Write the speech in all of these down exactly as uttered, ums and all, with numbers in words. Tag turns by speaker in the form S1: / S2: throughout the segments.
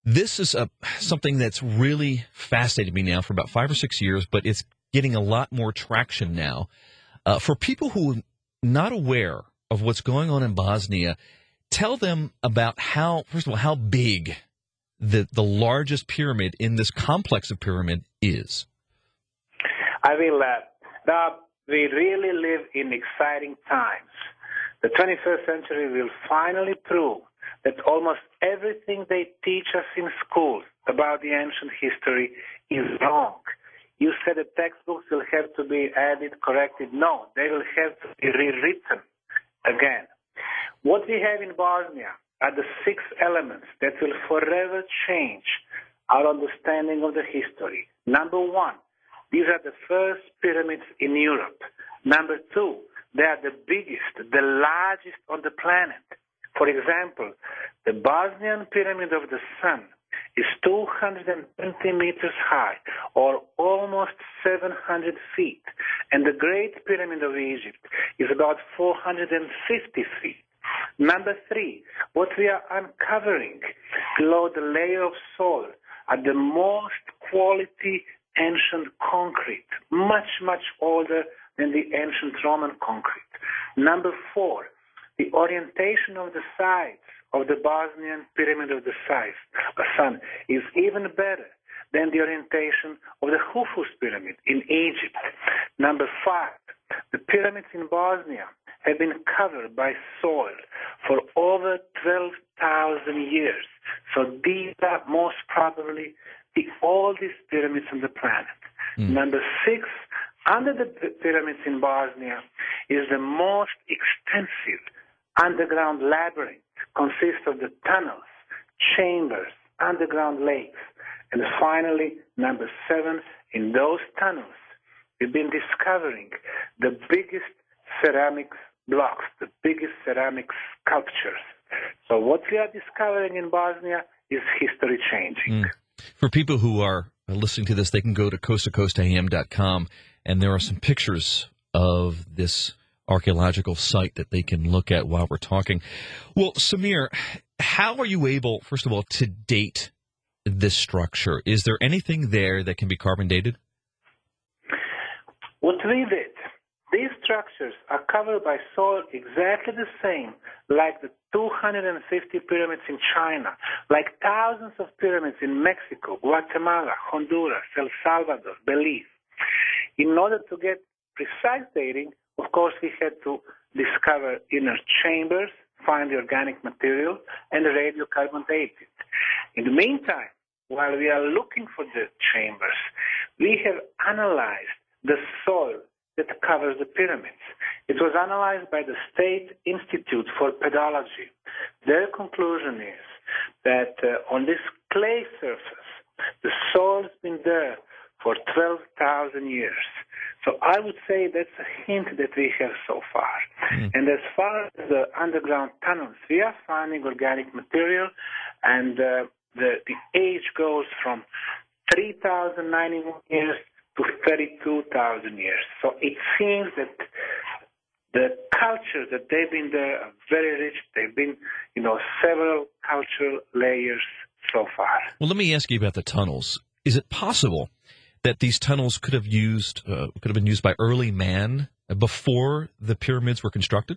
S1: This is a, something that's really fascinated me now for about five or six years, but it's getting a lot more traction now. Uh, for people who are not aware of what's going on in Bosnia, tell them about how, first of all, how big the the largest pyramid in this complex of pyramid is.
S2: I will. Uh, now, we really live in exciting times. The twenty-first century will finally prove that almost everything they teach us in schools about the ancient history is wrong. You said the textbooks will have to be added, corrected. No, they will have to be rewritten again. What we have in Bosnia are the six elements that will forever change our understanding of the history. Number one, these are the first pyramids in Europe. Number two, they are the biggest, the largest on the planet. For example, the Bosnian Pyramid of the Sun is two hundred twenty meters high, or almost seven hundred feet, and the Great Pyramid of Egypt is about four hundred fifty feet. Number three, what we are uncovering below the layer of soil are the most quality ancient concrete, much, much older than the ancient Roman concrete. Number four, the orientation of the sides of the Bosnian Pyramid of the Sun is even better than the orientation of the Khufu's Pyramid in Egypt. Number five, the pyramids in Bosnia have been covered by soil for over twelve thousand years. So these are most probably the oldest pyramids on the planet. Mm. Number six, under the pyramids in Bosnia is the most extensive underground labyrinth, consists of the tunnels, chambers, underground lakes. And finally, number seven, in those tunnels, we've been discovering the biggest ceramics blocks, the biggest ceramic sculptures. So what we are discovering in Bosnia is history changing.
S1: Mm. For people who are listening to this, they can go to coast to coast a m dot com, and there are some pictures of this archaeological site that they can look at while we're talking. Well, Samir, how are you able, first of all, to date this structure? Is there anything there that can be carbon dated?
S2: What we did, these structures are covered by soil exactly the same like the two hundred fifty pyramids in China, like thousands of pyramids in Mexico, Guatemala, Honduras, El Salvador, Belize. In order to get precise dating, of course, we had to discover inner chambers, find the organic material, and radiocarbon date it. In the meantime, while we are looking for the chambers, we have analyzed the soil that covers the pyramids. It was analyzed by the State Institute for Pedology. Their conclusion is that uh, on this clay surface, the soil has been there for twelve thousand years. So I would say that's a hint that we have so far. Mm. And as far as the underground tunnels, we are finding organic material, and uh, the, the age goes from three thousand ninety-one years to thirty-two thousand years. So it seems that the cultures that they've been there are very rich. They've been, you know, several cultural layers so far.
S1: Well, let me ask you about the tunnels. Is it possible that these tunnels could have used uh, could have been used by early man before the pyramids were constructed?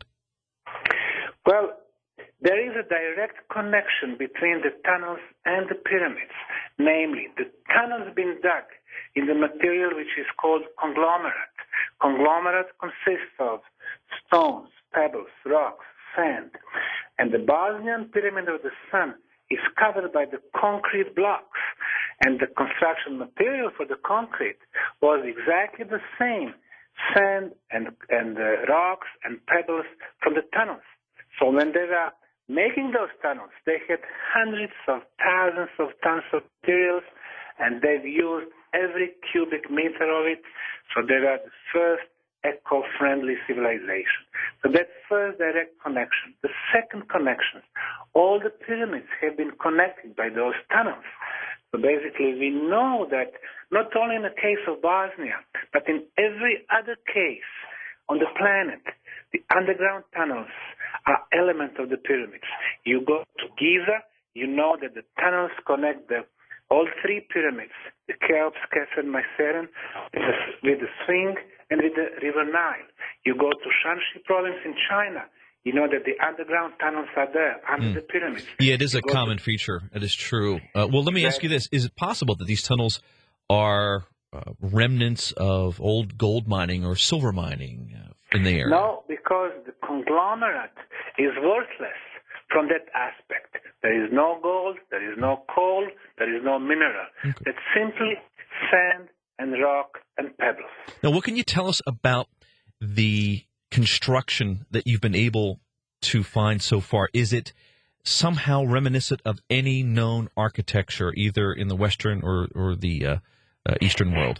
S2: Well, there is a direct connection between the tunnels and the pyramids. Namely, the tunnels have been dug in the material which is called conglomerate. Conglomerate consists of stones, pebbles, rocks, sand. And the Bosnian Pyramid of the Sun is covered by the concrete blocks. And the construction material for the concrete was exactly the same, sand and, and uh, rocks and pebbles from the tunnels. So when they were making those tunnels, they had hundreds of thousands of tons of materials, and they've used every cubic meter of it. So they were the first eco-friendly civilization. So that's first direct connection. The second connection, all the pyramids have been connected by those tunnels. So basically, we know that not only in the case of Bosnia, but in every other case on the planet, the underground tunnels are elements of the pyramids. You go to Giza, you know that the tunnels connect the all three pyramids, the Cheops, Khafre, and Mycerium, with the, with the Sphinx and with the River Nile. You go to Shanxi province in China, you know that the underground tunnels are there under mm. the pyramids.
S1: Yeah, it is
S2: you
S1: a common
S2: to...
S1: feature. It is true. Uh, well, let me exactly. ask you this. Is it possible that these tunnels are uh, remnants of old gold mining or silver mining uh, in the area?
S2: No, because the conglomerate is worthless from that aspect. There is no gold, there is no coal, there is no mineral. Okay. It's simply sand and rock and pebbles.
S1: Now, what can you tell us about the construction that you've been able to find so far? Is it somehow reminiscent of any known architecture, either in the Western or, or the uh, uh, Eastern world?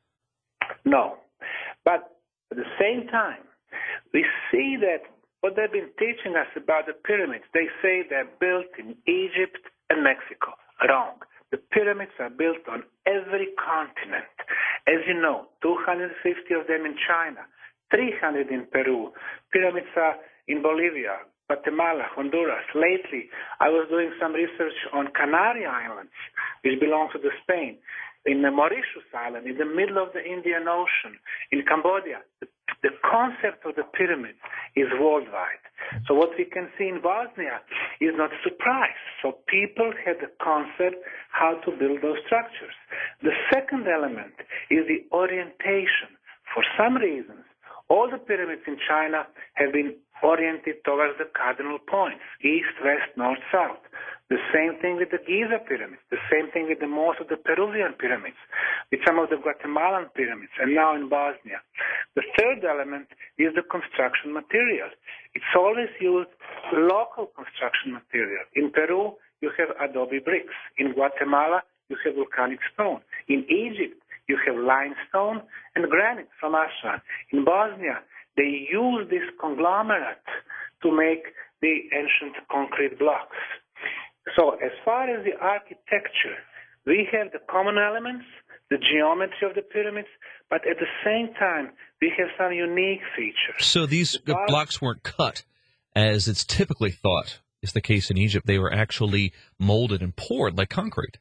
S2: No. But at the same time, we see that what they've been teaching us about the pyramids, they say they're built in Egypt and Mexico. Wrong. The pyramids are built on every continent. As you know, two hundred fifty of them in China, three hundred in Peru. Pyramids are in Bolivia, Guatemala, Honduras. Lately, I was doing some research on Canary Islands, which belong to the Spain, in the Mauritius Island, in the middle of the Indian Ocean, in Cambodia. The, the concept of the pyramid is worldwide. So what we can see in Bosnia is not a surprise. So people had the concept how to build those structures. The second element is the orientation. For some reasons, all the pyramids in China have been oriented towards the cardinal points, east, west, north, south. The same thing with the Giza pyramids, the same thing with the most of the Peruvian pyramids, with some of the Guatemalan pyramids, and now in Bosnia. The third element is the construction material. It's always used local construction material. In Peru, you have adobe bricks. In Guatemala, you have volcanic stone. In Egypt, you have limestone and granite from Aswan. In Bosnia, they use this conglomerate to make the ancient concrete blocks. So as far as the architecture, we have the common elements, the geometry of the pyramids, but at the same time, we have some unique features.
S1: So these the blocks weren't cut, as it's typically thought is the case in Egypt. They were actually molded and poured like concrete.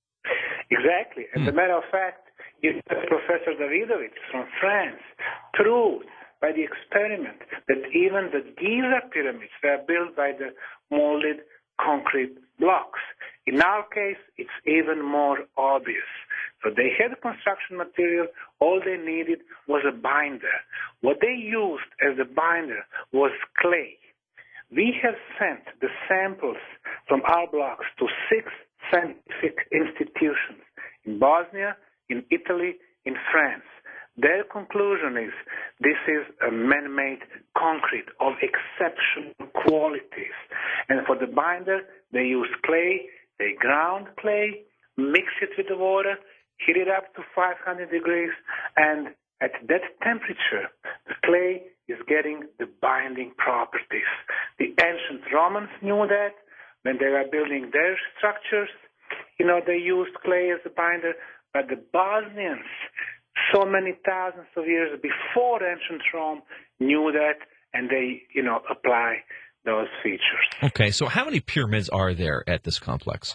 S2: Exactly. As hmm. a matter of fact, Professor Davidovich from France proved by the experiment that even the Giza pyramids were built by the molded concrete blocks. In our case, it's even more obvious. So they had construction material. All they needed was a binder. What they used as the binder was clay. We have sent the samples from our blocks to six scientific institutions in Bosnia, in Italy, in France. Their conclusion is this is a man-made concrete of exceptional qualities. And for the binder, they use clay, they ground clay, mix it with the water, heat it up to five hundred degrees, and at that temperature, the clay is getting the binding properties. The ancient Romans knew that when they were building their structures. You know, they used clay as a binder, but the Bosnians, so many thousands of years before ancient Rome, knew that, and they, you know, apply those features.
S1: Okay, so how many pyramids are there at this complex?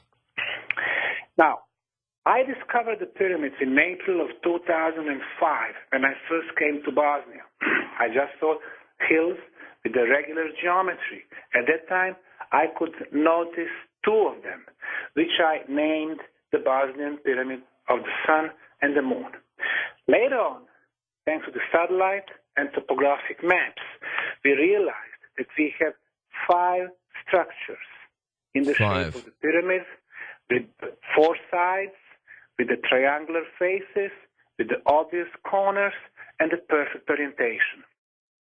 S2: Now, I discovered the pyramids in April of two thousand five when I first came to Bosnia. I just saw hills with the regular geometry. At that time, I could notice two of them, which I named the Bosnian Pyramid of the Sun and the Moon. Later on, thanks to the satellite and topographic maps, we realized that we have five structures in the
S1: five.
S2: shape of the pyramid, with four sides, with the triangular faces, with the obvious corners, and the perfect orientation.